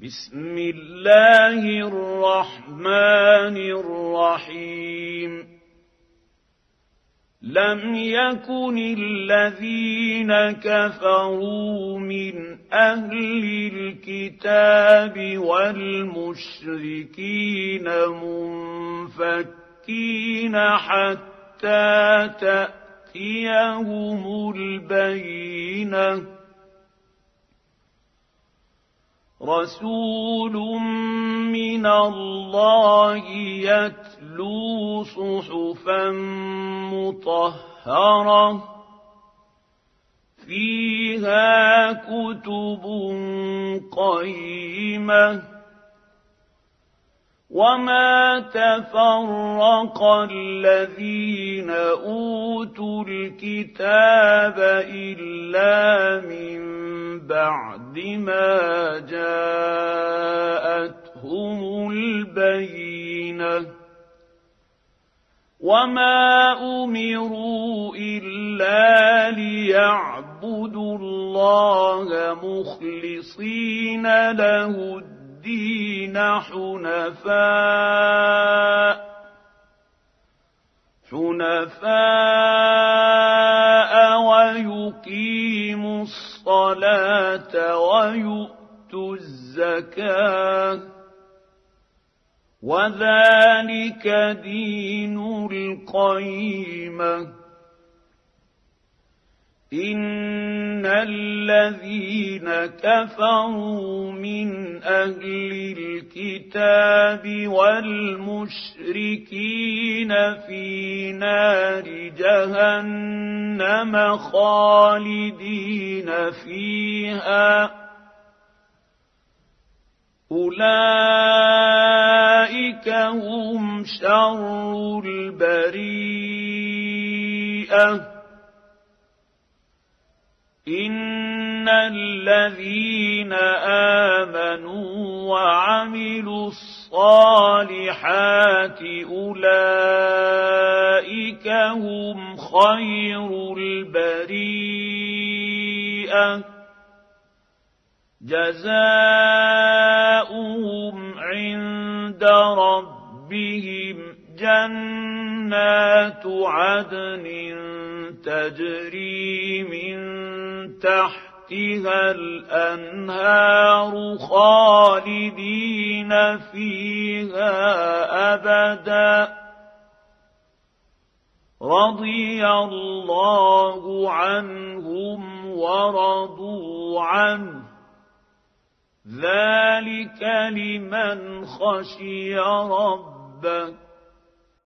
بسم الله الرحمن الرحيم لم يكن الذين كفروا من أهل الكتاب والمشركين منفكين حتى تأتيهم البينة رسول من الله يتلو صحفا مطهرة فيها كتب قيمة وما تفرق الذين أوتوا الكتاب إلا من بعد ما جاءتهم البينة وما أمروا إلا ليعبدوا الله مخلصين له الدين حنفاء ويقيموا الصلاة ويؤتوا الزكاة وذلك دين القيمة إن الذين كفروا من أهل الكتاب والمشركين في نار جهنم خالدين فيها أولئك هم شر البريئة إن الذين آمنوا وعملوا الصالحات أولئك هم خير البريئة جزاؤهم عند ربهم جنات عدن تجري من تحتها الأنهار خالدين فيها أبدا رضي الله عنهم ورضوا عنه ذلك لمن خشي ربه